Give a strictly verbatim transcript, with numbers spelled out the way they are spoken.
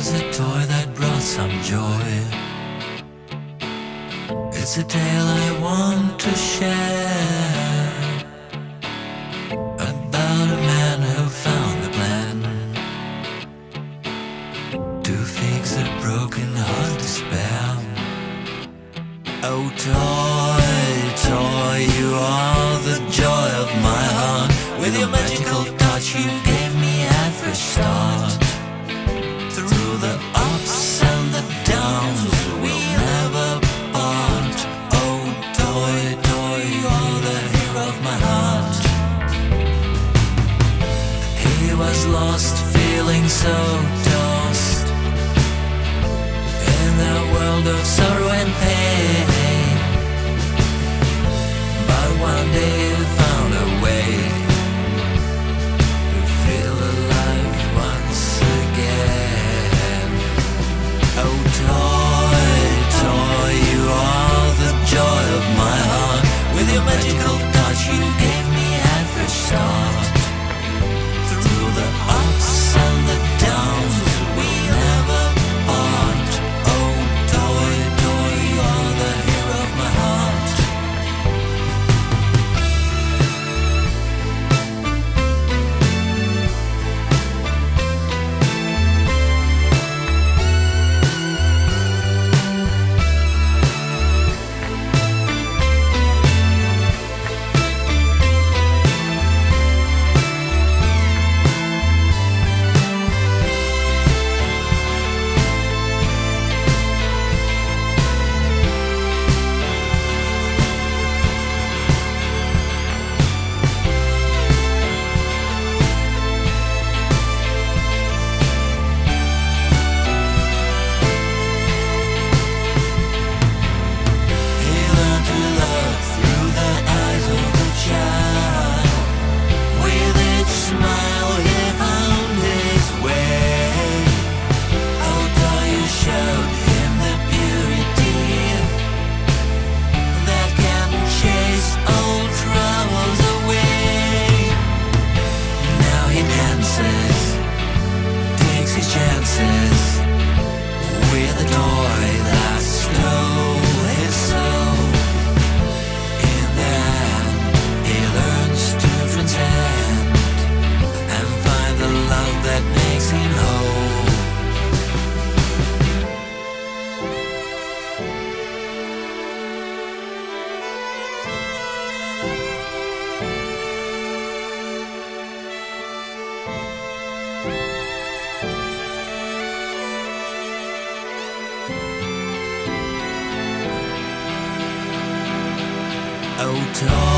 was a toy that brought some joy. It's a tale I want to share, about a man who found the plan to fix a broken heart despair. Oh toy, toy, you are the joy of my heart. With your magical touch you gave me at first start. Through the ups and the downs we'll never part. Oh toy, toy, you are the hero of my heart. He was lost, feeling so tossed in a world of sorrow and pain. But one day he found a way to feel alive once again. Oh toy, toy, you are the joy of my heart. With your magical touch you gave me at first start. Through the ups and the downs we'll never part. Oh toy, toy, you are the hero of my heart. Oh toy.